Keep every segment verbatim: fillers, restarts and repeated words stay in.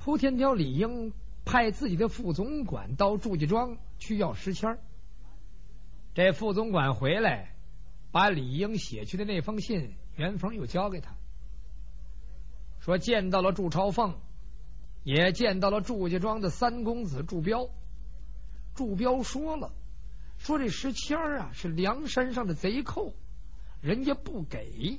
蒲天条李应派自己的副总管到祝家庄去要石签，这副总管回来，把李应写去的那封信袁逢又交给他，说见到了祝朝凤，也见到了祝家庄的三公子祝彪。祝彪说了，说这石签啊是梁山上的贼寇，人家不给。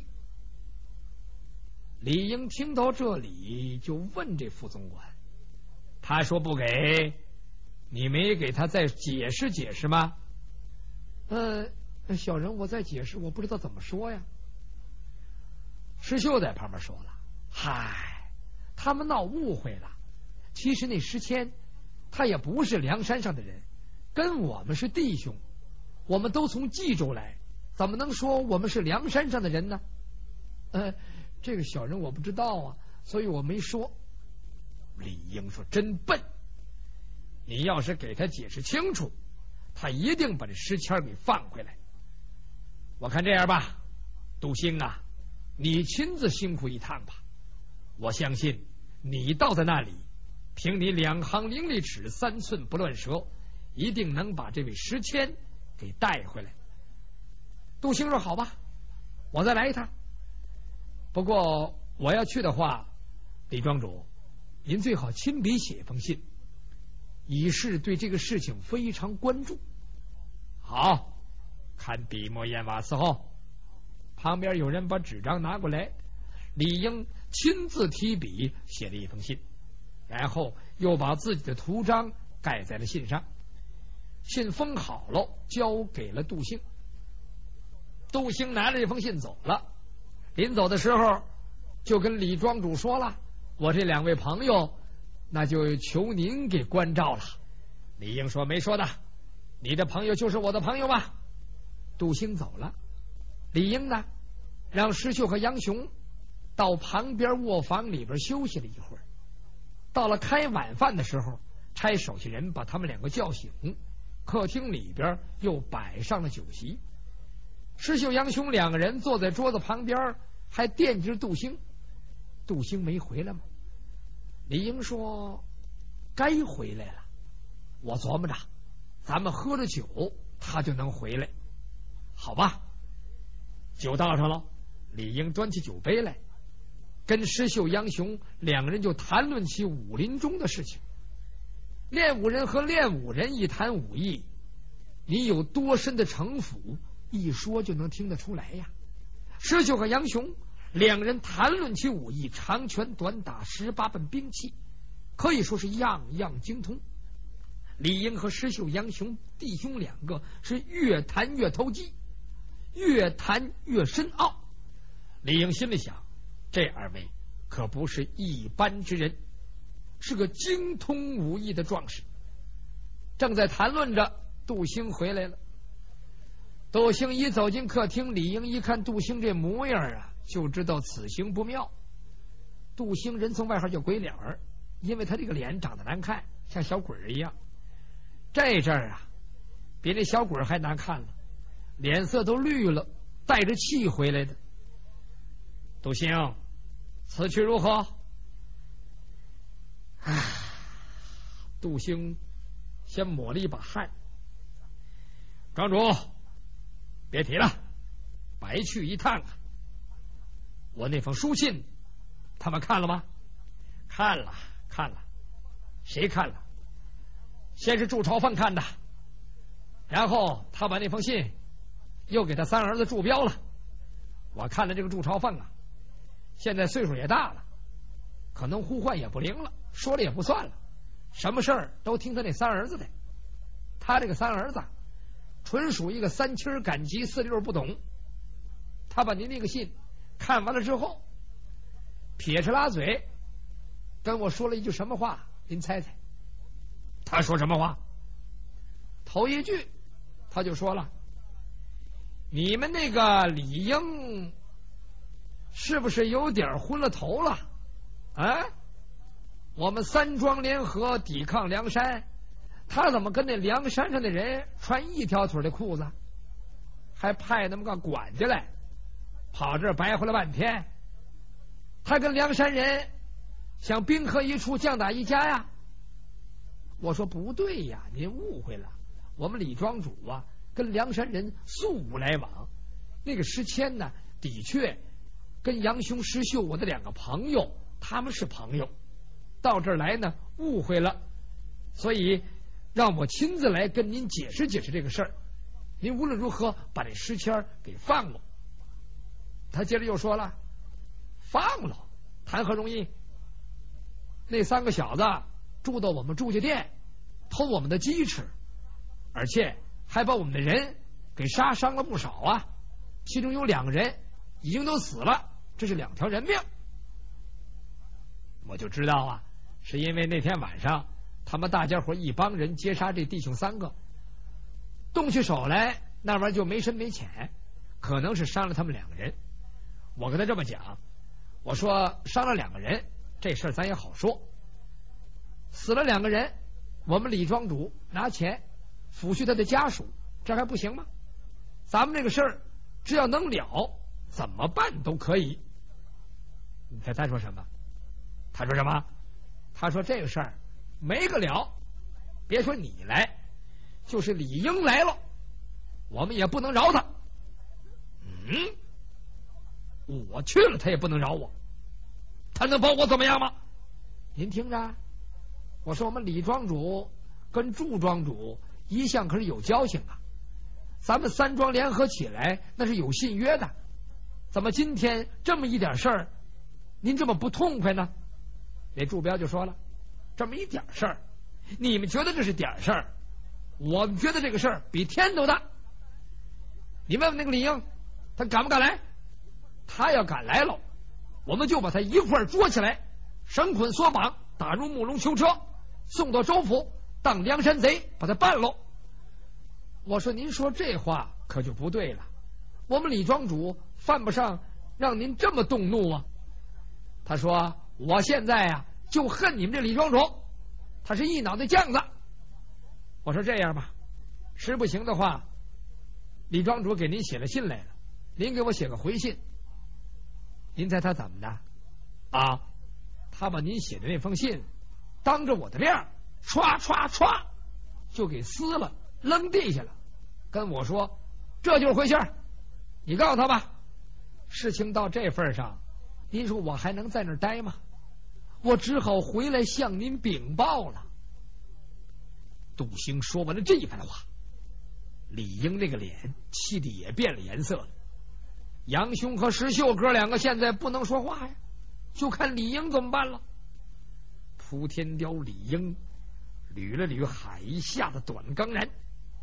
李应听到这里，就问这副总管，他说不给，你没给他再解释解释吗？呃，小人我再解释，我不知道怎么说呀。石秀在旁边说了，嗨，他们闹误会了，其实那石谦他也不是梁山上的人，跟我们是弟兄，我们都从冀州来，怎么能说我们是梁山上的人呢？呃，这个小人我不知道啊，所以我没说。李应说，真笨，你要是给他解释清楚，他一定把这石签给放回来。我看这样吧，杜兴啊，你亲自辛苦一趟吧，我相信你到在那里，凭你两行伶俐齿，三寸不乱舌，一定能把这位石谦给带回来。杜兴说，好吧，我再来一趟。不过我要去的话，李庄主您最好亲笔写一封信，以示对这个事情非常关注。好，看笔墨砚瓦伺候。旁边有人把纸张拿过来，李应亲自提笔写了一封信，然后又把自己的图章盖在了信上。信封好了，交给了杜兴。杜兴拿着这封信走了，临走的时候就跟李庄主说了，我这两位朋友那就求您给关照了。李应说，没说的，你的朋友就是我的朋友吧。杜兴走了，李应呢让石秀和杨雄到旁边卧房里边休息了一会儿。到了开晚饭的时候，差手下人把他们两个叫醒，客厅里边又摆上了酒席。石秀杨雄两个人坐在桌子旁边，还惦记着杜兴。杜兴没回来吗？李应说，该回来了，我琢磨着咱们喝了酒他就能回来。好吧，酒倒上了，李应端起酒杯来，跟石秀杨雄两个人就谈论起武林中的事情。练武人和练武人一谈武艺，你有多深的城府，一说就能听得出来呀。石秀和杨雄两个人谈论起武艺，长拳短打十八般兵器，可以说是样样精通。李应和石秀杨雄弟兄两个是越谈越投机，越谈越深奥。李应心里想，这二位可不是一般之人，是个精通武艺的壮士。正在谈论着，杜兴回来了。杜兴一走进客厅，李应一看杜兴这模样啊，就知道此行不妙。杜兴人从外号叫鬼脸儿，因为他这个脸长得难看，像小鬼儿一样。这阵儿啊，比那小鬼儿还难看了，脸色都绿了，带着气回来的。杜兴，此去如何？唉，杜兴先抹了一把汗。庄主，别提了，白去一趟啊！我那封书信他们看了吗？看了，看了。谁看了？先是祝朝凤看的，然后他把那封信又给他三儿子祝彪了。我看了这个祝朝凤啊，现在岁数也大了，可能呼唤也不灵了，说了也不算了，什么事儿都听他那三儿子的。他这个三儿子纯属一个三七赶集四六不懂。他把您那个信看完了之后，撇着拉嘴跟我说了一句什么话，您猜猜？他说什么话？头一句他就说了，你们那个李应是不是有点昏了头了啊？我们三庄联合抵抗梁山，他怎么跟那梁山上的人穿一条腿的裤子，还派那么个管家来跑这儿白活了半天？他跟梁山人想兵合一处，将打一家呀。我说不对呀，您误会了。我们李庄主啊，跟梁山人素无来往。那个石谦呢，的确跟杨雄、石秀我的两个朋友，他们是朋友。到这儿来呢，误会了，所以让我亲自来跟您解释解释这个事儿。您无论如何把这石谦给放了。他接着又说了，放了谈何容易？那三个小子住到我们朱家店，偷我们的鸡吃，而且还把我们的人给杀伤了不少啊！其中有两个人已经都死了，这是两条人命。我就知道啊，是因为那天晚上他们大家伙一帮人劫杀这弟兄三个，动起手来那玩意儿就没深没浅，可能是伤了他们两个人。我跟他这么讲，我说伤了两个人这事儿咱也好说，死了两个人，我们李庄主拿钱抚恤他的家属，这还不行吗？咱们这个事儿只要能了，怎么办都可以。你猜他说什么？他说什么？他说这个事儿没个了，别说你来，就是李英来了，我们也不能饶他。嗯，我去了他也不能饶我，他能把我怎么样吗？您听着，我说我们李庄主跟祝庄主一向可是有交情啊，咱们三庄联合起来那是有信约的，怎么今天这么一点事儿您这么不痛快呢？那祝彪就说了，这么一点事儿你们觉得这是点事儿，我们觉得这个事儿比天都大。你问问那个李英，他敢不敢来？他要敢来了，我们就把他一块儿捉起来，绳捆索绑，打入木龙囚车，送到州府当梁山贼，把他办喽。我说您说这话可就不对了，我们李庄主犯不上让您这么动怒啊。他说我现在啊就恨你们这李庄主，他是一脑袋犟子。我说这样吧，实不行的话，李庄主给您写了信来了，您给我写个回信。您猜他怎么的啊？他把您写的那封信当着我的面唰唰唰就给撕了，扔地下了，跟我说这就是回信，你告诉他吧。事情到这份上，您说我还能在那儿待吗？我只好回来向您禀报了。杜兴说完了这一番话，李英那个脸气得也变了颜色了。杨雄和石秀哥两个现在不能说话呀，就看李英怎么办了。扑天雕李英捋了捋海下的短钢髯，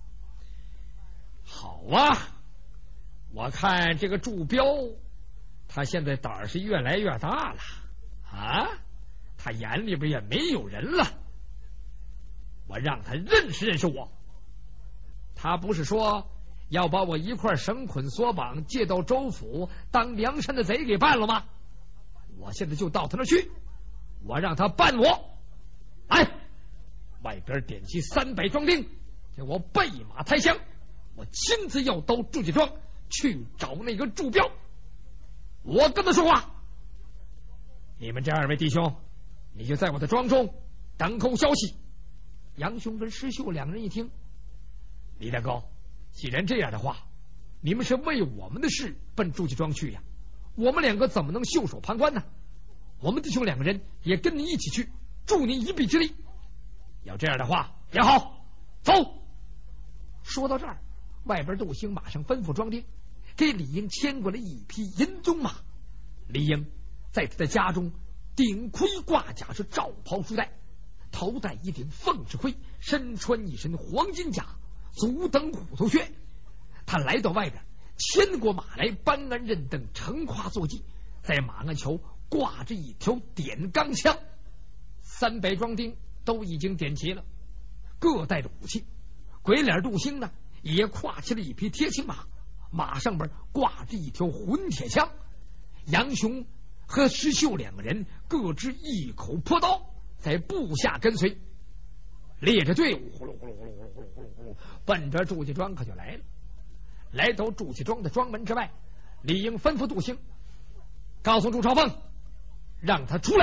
好啊，我看这个祝彪他现在胆儿是越来越大了啊，他眼里边也没有人了，我让他认识认识我。他不是说要把我一块绳捆索绑借到州府当梁山的贼给办了吗？我现在就到他那去，我让他办我。来，外边点齐三百壮丁，给我备马抬枪，我亲自要到祝家庄去找那个祝彪，我跟他说话。你们这二位弟兄，你就在我的庄中等候消息。杨雄跟石秀两个人一听，李大哥，既然这样的话，你们是为我们的事奔祝家庄去呀，我们两个怎么能袖手旁观呢？我们弟兄两个人也跟你一起去，助你一臂之力。要这样的话也好，走。说到这儿，外边杜兴马上吩咐庄丁给李英牵过来一匹银鬃马。李英在他的家中顶盔挂甲，是罩袍束带，头戴一顶凤翅盔，身穿一身黄金甲，足蹬虎头靴。他来到外边，牵过马来，搬鞍认镫，乘胯坐骑，在马鞍桥挂着一条点钢枪。三百庄丁都已经点齐了，各带着武器。鬼脸杜兴呢，也跨起了一匹贴青马，马上边挂着一条混铁枪。杨雄和石秀两个人各执一口破刀，在部下跟随，列着队伍，呼噜呼噜呼噜呼噜呼噜呼噜呼噜，奔着祝家庄可就来了。来到祝家庄的庄门之外，李英吩咐杜兴，告诉祝朝凤，让他出来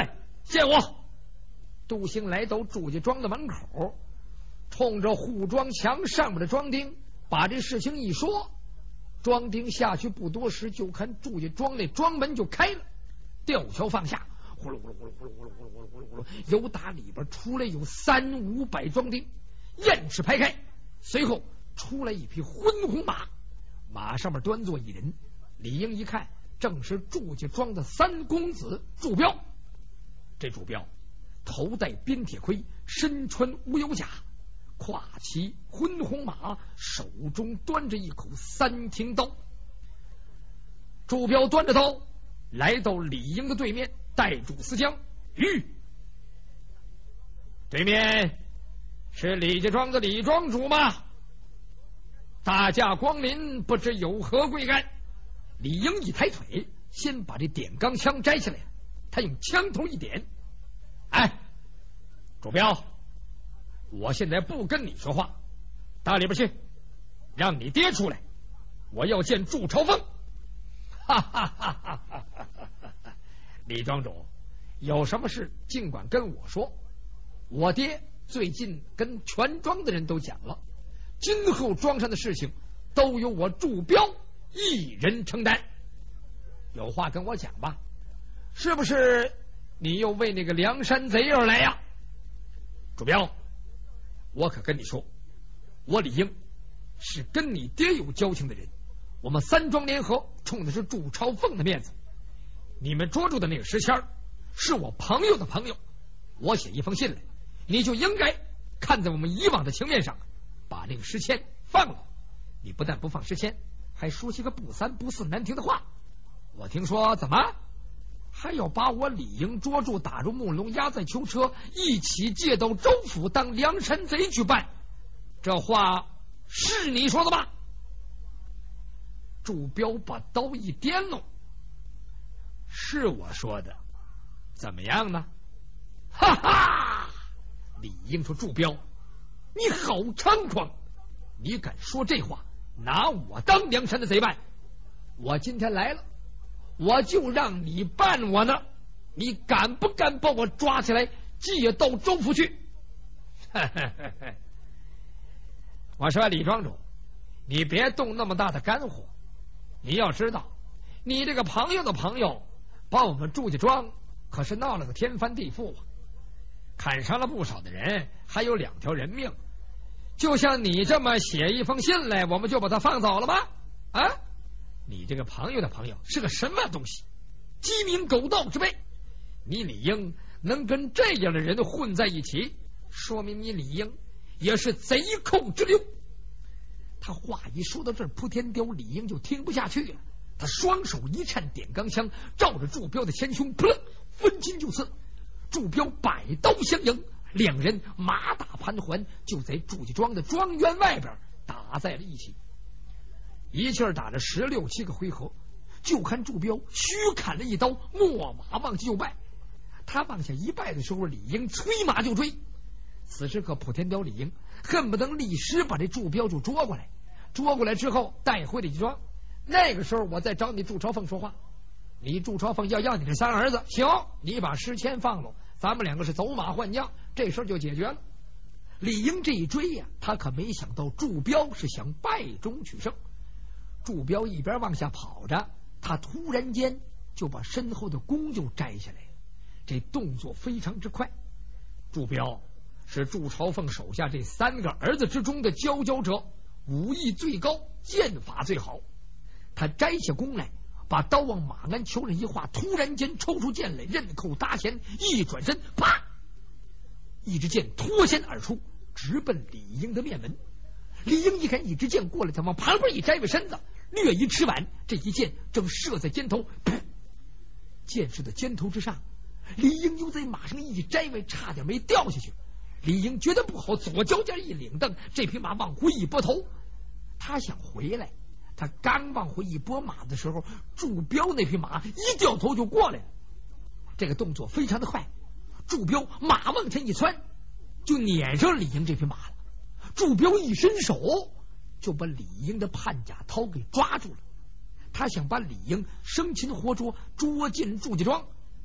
见我。杜兴来到祝家庄的门口，冲着护庄墙上面的庄丁把这事情一说。庄丁下去不多时，就看祝家庄那庄门就开了，吊桥放下，呼噜呼噜呼噜呼噜呼噜呼噜呼噜呼噜呼噜，由打里边出来有三五百庄丁，雁翅排开。随后出来一匹昏红马，马上面端坐一人。李应一看，正是祝家庄的三公子祝彪。这祝彪头戴边铁盔，身穿乌油甲，跨骑昏红马，手中端着一口三庭刀。祝彪端着刀来到李应的对面，带住思江。吁，对面是李家庄的李庄主吗？大驾光临，不知有何贵干？李应一抬腿，先把这点钢枪摘下来，他用枪头一点。哎，主彪，我现在不跟你说话，到里边去，让你爹出来，我要见祝朝凤。哈哈哈哈哈哈！李庄主，有什么事尽管跟我说，我爹最近跟全庄的人都讲了，今后庄上的事情都由我祝彪一人承担。有话跟我讲吧，是不是你又为那个梁山贼而来呀？主彪，我可跟你说，我李应是跟你爹有交情的人，我们三庄联合冲的是祝朝凤的面子。你们捉住的那个石签是我朋友的朋友，我写一封信来，你就应该看在我们以往的情面上，把那个石签放了。你不但不放石签，还说些个不三不四难听的话。我听说怎么还要把我李应捉住，打入木笼，押在囚车，一起借到州府当梁山贼去办，这话是你说的吧？祝彪把刀一掂喽，是我说的，怎么样呢？哈哈！李应说：“祝彪，你好猖狂！你敢说这话，拿我当梁山的贼办？我今天来了，我就让你办我呢，你敢不敢把我抓起来借到州府去？”我说李庄主，你别动那么大的肝火，你要知道，你这个朋友的朋友把我们祝家庄可是闹了个天翻地覆啊，砍伤了不少的人，还有两条人命。就像你这么写一封信来，我们就把他放走了吧？啊，你这个朋友的朋友是个什么东西？鸡鸣狗盗之辈！你李应能跟这样的人混在一起，说明你李应也是贼寇之流。他话一说到这儿，扑天雕李应就听不下去了，他双手一颤，点钢枪照着祝彪的前胸，噗，分金就刺。祝彪百刀相迎，两人马打盘桓，就在祝家庄的庄园外边打在了一起。一气儿打了十六七个回合，就看祝彪虚砍了一刀，没马往下就拜。他往下一拜的时候，李应催马就追。此时可普天雕李应恨不得立时把这祝彪就捉过来，捉过来之后带回李家庄。那个时候我再找你祝朝凤说话，你祝朝凤要要你这三儿子，行，你把石签放了，咱们两个是走马换将，这事儿就解决了。李应这一追呀、啊，他可没想到祝彪是想败中取胜。祝彪一边往下跑着，他突然间就把身后的弓就摘下来了，这动作非常之快。祝彪是祝朝凤手下这三个儿子之中的佼佼者，武艺最高，剑法最好。他摘下弓来，把刀往马鞍裘上一划，突然间抽出剑来，刃口搭前，一转身，啪，一支箭脱弦而出，直奔李应的面门。李应一看一支箭过来，他往旁边一摘回身子，略一迟晚，这一箭正射在肩头，噗，箭射在肩头之上，李应又在马上一摘位，差点没掉下去。李应觉得不好，左脚尖一领蹬，这匹马往回一拨头，他想回来，他刚往回一拨马的时候，祝彪那匹马一掉头就过来了。这个动作非常的快，祝彪马往前一窜，就撵上李应这匹马了。祝彪一伸手就把李应的判甲掏给抓住了，他想把李应生擒活捉，捉进祝家庄。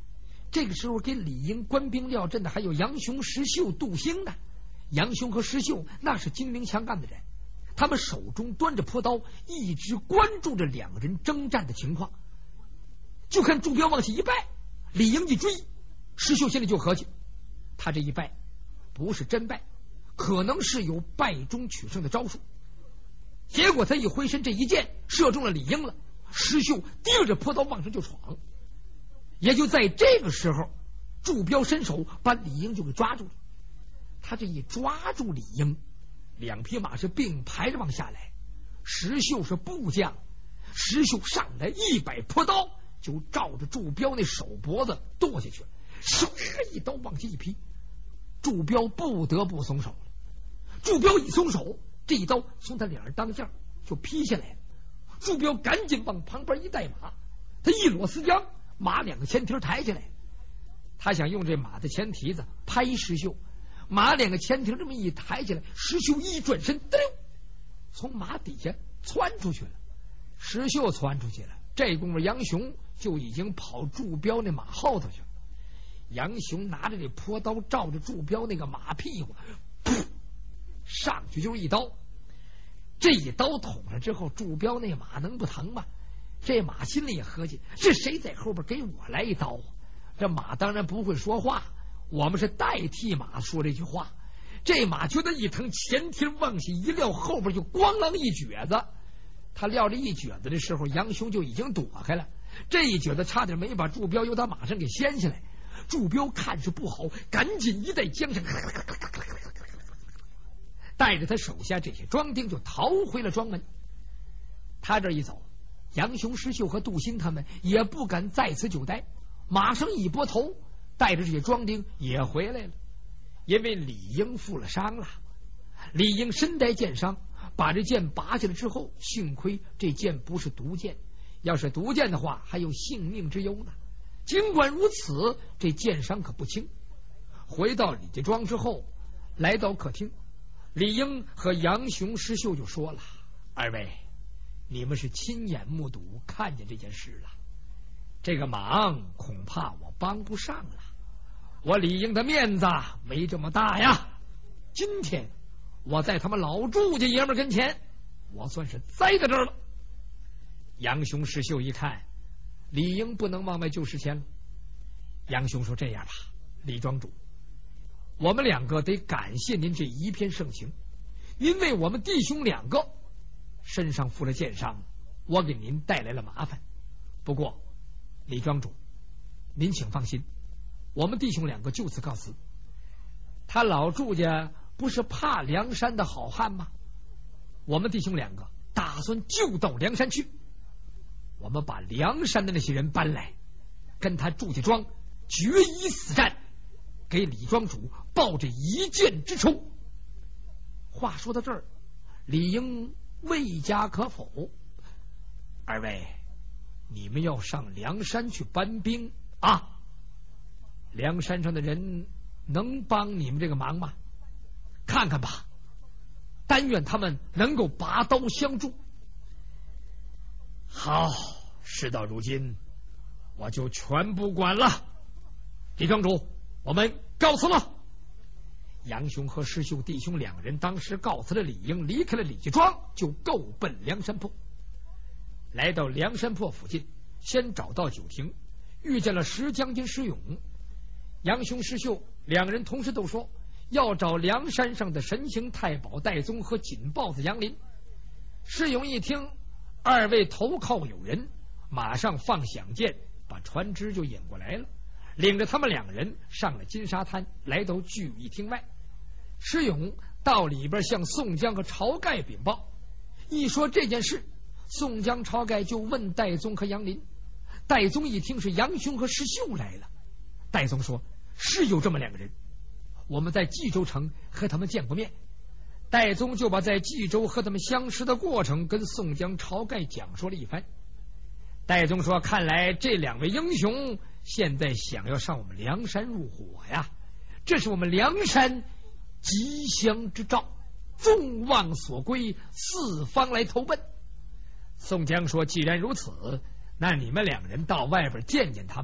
这个时候给李英官兵廖阵的还有杨雄、石秀、杜兴呢。杨雄和石秀那是精明强干的人，他们手中端着朴刀，一直关注着两人征战的情况。就看祝彪往起一拜，李英一追，石秀心里就合计，他这一拜不是真拜，可能是有败中取胜的招数。结果他一挥身，这一箭射中了李英了。石秀盯着朴刀往上就闯，也就在这个时候，祝彪伸手把李英就给抓住了。他这一抓住李英，两匹马是并排着往下来，石秀是部将，石秀上来一摆朴刀，就照着祝彪那手脖子剁下去了，唰一刀往下一劈，祝彪不得不松手了。祝彪一松手，这一刀从他脸上当下就劈下来了。祝彪赶紧往旁边一带马，他一裸丝缰，马两个前蹄抬起来，他想用这马的前蹄子拍石秀，马两个前蹄这么一抬起来，石秀一转身，嘚溜，从马底下窜出去了。石秀窜出去了，这功夫杨雄就已经跑祝彪那马后头去了。杨雄拿着这朴刀照着祝彪那个马屁股，噗，上去就是一刀。这一刀捅了之后，祝彪那马能不疼吗？这马心里也合计，是谁在后边给我来一刀啊？这马当然不会说话，我们是代替马说这句话。这马觉得一疼，前蹄往下一撂，后边就咣啷一蹶子。他撂这一蹶子的时候，杨雄就已经躲开了，这一蹶子差点没把祝彪由他马上给掀下来。祝彪看是不好，赶紧一带缰绳，带着他手下这些庄丁就逃回了庄门。他这一走，杨雄、石秀和杜兴他们也不敢在此久待，马上一拨头，带着这些庄丁也回来了。因为李英负了伤了，李英身带箭伤，把这箭拔下来之后，幸亏这箭不是毒箭，要是毒箭的话还有性命之忧呢。尽管如此，这箭伤可不轻。回到李家庄之后，来到客厅，李英和杨雄、石秀就说了：二位，你们是亲眼目睹看见这件事了，这个忙恐怕我帮不上了，我李英的面子没这么大呀。今天我在他们老祝家爷们跟前，我算是栽在这儿了。杨雄、石秀一看李英不能往外救时迁了，杨雄说：这样吧，李庄主，我们两个得感谢您这一片盛情，因为我们弟兄两个身上负了箭伤，我给您带来了麻烦。不过李庄主，您请放心，我们弟兄两个就此告辞。他老祝家不是怕梁山的好汉吗？我们弟兄两个打算就到梁山去，我们把梁山的那些人搬来，跟他祝家庄决一死战，给李庄主报这一箭之仇。话说到这儿，李英未加可否。二位，你们要上梁山去搬兵啊？梁山上的人能帮你们这个忙吗？看看吧，但愿他们能够拔刀相助。好，事到如今，我就全不管了。李庄主，我们告辞了。杨雄和石秀弟兄两人当时告辞了李英，离开了李家庄，就够奔梁山泊。来到梁山泊附近，先找到酒亭，遇见了石将军石勇。杨雄、石秀两人同时都说要找梁山上的神行太保戴宗和锦豹子杨林。石勇一听二位投靠有人，马上放响箭，把船只就引过来了，领着他们两人上了金沙滩，来到聚义厅外。石勇到里边向宋江和晁盖禀报，一说这件事，宋江、晁盖就问戴宗和杨林。戴宗一听是杨雄和石秀来了，戴宗说是有这么两个人，我们在冀州城和他们见过面。戴宗就把在冀州和他们相识的过程跟宋江、晁盖讲述了一番。戴宗说，看来这两位英雄现在想要上我们梁山入伙呀，这是我们梁山吉祥之兆，众望所归，四方来投奔。宋江说，既然如此，那你们两人到外边见见他们，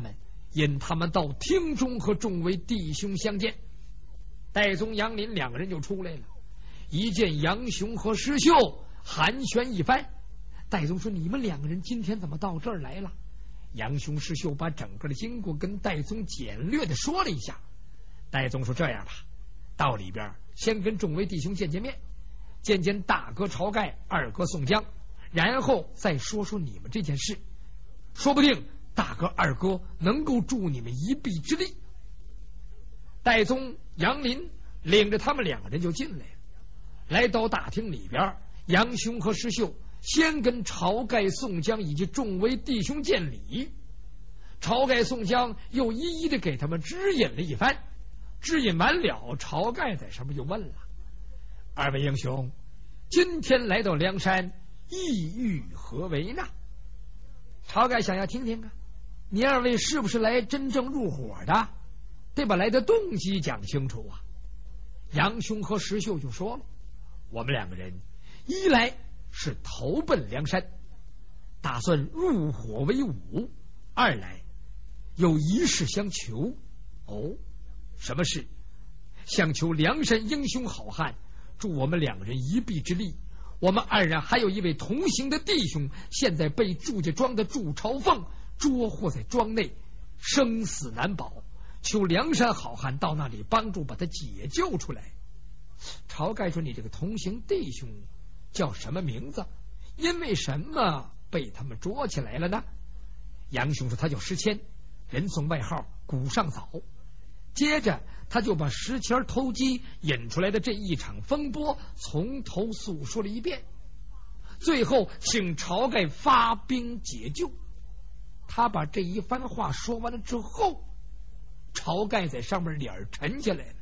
引他们到厅中和众位弟兄相见。戴宗、杨林两个人就出来了，一见杨雄和石秀，寒暄一番。戴宗说：“你们两个人今天怎么到这儿来了？”杨雄、石秀把整个的经过跟戴宗简略的说了一下。戴宗说：“这样吧，到里边先跟众位弟兄见见面，见见大哥晁盖，二哥宋江，然后再说说你们这件事，说不定大哥二哥能够助你们一臂之力。”戴宗、杨林领着他们两个人就进来了，来到大厅里边，杨雄和石秀先跟晁盖、宋江以及众位弟兄见礼。晁盖、宋江又一一的给他们指引了一番，指引完了，晁盖在上面就问了：“二位英雄，今天来到梁山，意欲何为呢？”晁盖想要听听啊，你二位是不是来真正入伙的？得把来的动机讲清楚啊。杨雄和石秀就说了：“我们两个人一来是投奔梁山，打算入伙为伍；二来有一事相求。”哦，什么事？想求梁山英雄好汉助我们两人一臂之力。我们二人还有一位同行的弟兄，现在被祝家庄的祝朝凤捉获在庄内，生死难保，求梁山好汉到那里帮助把他解救出来。晁盖说：“你这个同行弟兄叫什么名字？因为什么被他们捉起来了呢？”杨雄说：“他叫石谦，人送外号古上早。”接着他就把石谦偷鸡引出来的这一场风波从头诉说了一遍，最后请晁盖发兵解救。他把这一番话说完了之后，晁盖在上面脸沉下来了。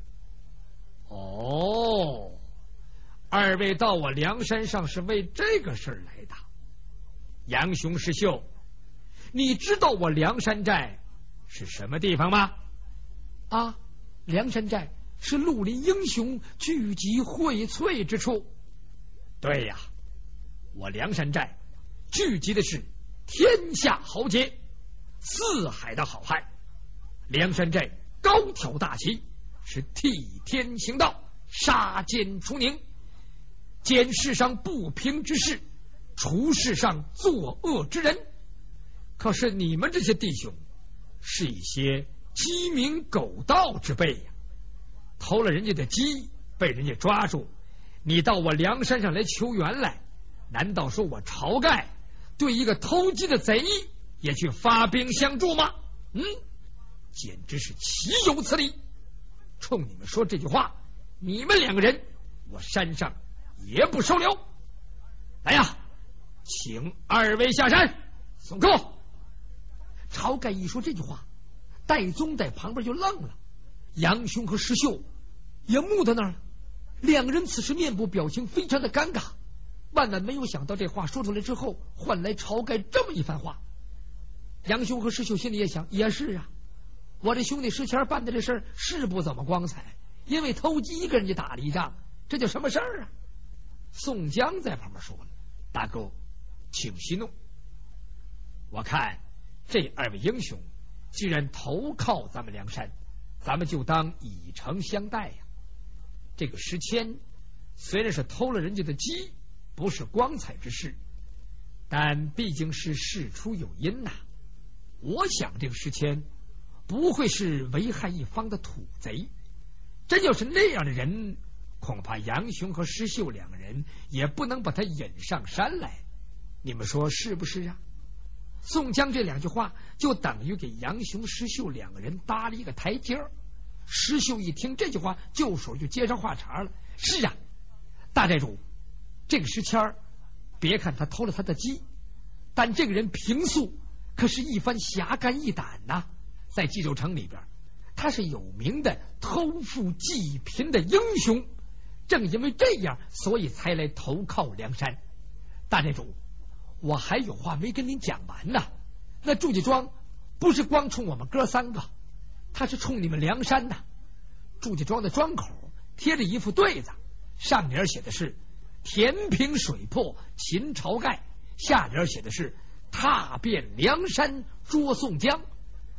哦，二位到我梁山上是为这个事儿来的。杨雄、石秀，你知道我梁山寨是什么地方吗？啊，梁山寨是绿林英雄聚集荟萃之处。对呀，我梁山寨聚集的是天下豪杰，四海的好汉。梁山寨高挑大旗，是替天行道，杀奸除佞，检世上不平之事，除世上作恶之人。可是你们这些弟兄是一些鸡鸣狗盗之辈呀、啊，偷了人家的鸡，被人家抓住，你到我梁山上来求援来，难道说我晁盖对一个偷鸡的贼也去发兵相助吗？嗯，简直是岂有此理！冲你们说这句话，你们两个人我山上也不收留。来呀，请二位下山送客。晁盖一说这句话，戴宗在旁边就愣了，杨雄和石秀也目在那儿了，两个人此时面部表情非常的尴尬，万万没有想到这话说出来之后换来晁盖这么一番话。杨雄和石秀心里也想，也是啊，我这兄弟石谦办的这事儿是不怎么光彩，因为偷鸡跟人家打了一仗，这叫什么事儿啊？宋江在旁边说了：“大哥，请息怒，我看这二位英雄既然投靠咱们梁山，咱们就当以诚相待呀。这个石谦虽然是偷了人家的鸡，不是光彩之事，但毕竟是事出有因呐、啊。我想这个石谦不会是危害一方的土贼，真要是那样的人，恐怕杨雄和石秀两个人也不能把他引上山来。你们说是不是啊？”宋江这两句话就等于给杨雄、石秀两个人搭了一个台阶儿。石秀一听这句话，就手就接上话茬了：“是啊，大寨主，这个石谦儿，别看他偷了他的鸡，但这个人平素可是一番侠肝义胆呐、啊，在冀州城里边，他是有名的偷富济贫的英雄。正因为这样，所以才来投靠梁山。大寨主，我还有话没跟您讲完呢。那祝家庄不是光冲我们哥三个，他是冲你们梁山的。祝家庄的庄口贴着一副对子，上联写的是填平水泊擒晁盖，下联写的是踏遍梁山捉宋江。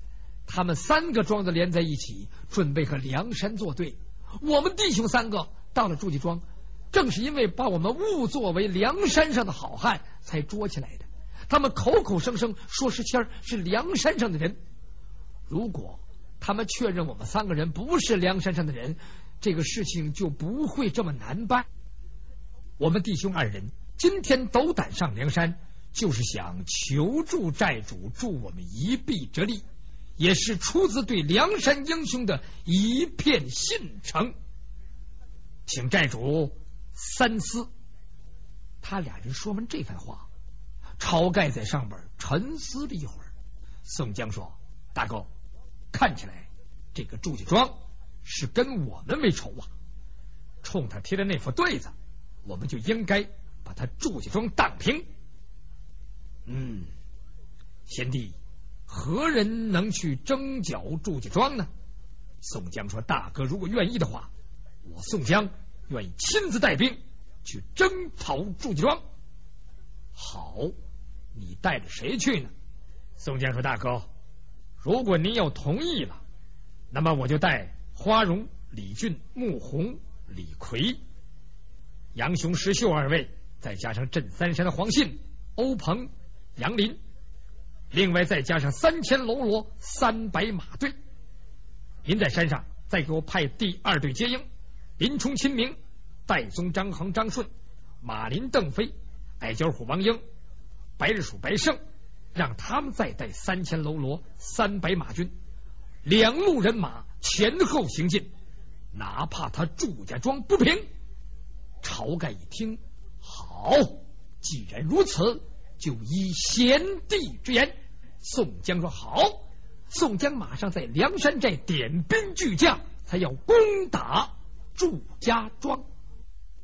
他们三个庄子连在一起，准备和梁山作对。我们弟兄三个到了祝家庄，正是因为把我们误作为梁山上的好汉，才捉起来的。他们口口声声说石谦是梁山上的人，如果他们确认我们三个人不是梁山上的人，这个事情就不会这么难办。我们弟兄二人今天斗胆上梁山，就是想求助寨主助我们一臂之力，也是出自对梁山英雄的一片信诚，请寨主三思。他俩人说完这番话，晁盖在上边沉思了一会儿。宋江说：大哥，看起来这个祝家庄是跟我们为仇啊，冲他贴的那副对子，我们就应该把他祝家庄荡平。嗯，贤弟，何人能去征剿祝家庄呢？宋江说：大哥如果愿意的话，我宋江愿意亲自带兵去征讨祝家庄。好，你带着谁去呢？宋江说：大哥，如果您要同意了，那么我就带花荣、李俊、穆弘、李逵、杨雄、石秀二位，再加上镇三山的黄信、欧鹏、杨林，另外再加上三千喽啰、三百马队。您在山上再给我派第二队接应，林冲、秦明、戴宗、张衡、张顺、马林、邓飞、矮脚虎王英、白日鼠白胜，让他们再带三千喽啰、三百马军，两路人马前后行进，哪怕他祝家庄不平。晁盖一听，好，既然如此，就依贤弟之言。宋江说好。宋江马上在梁山寨点兵巨将，才要攻打祝家庄。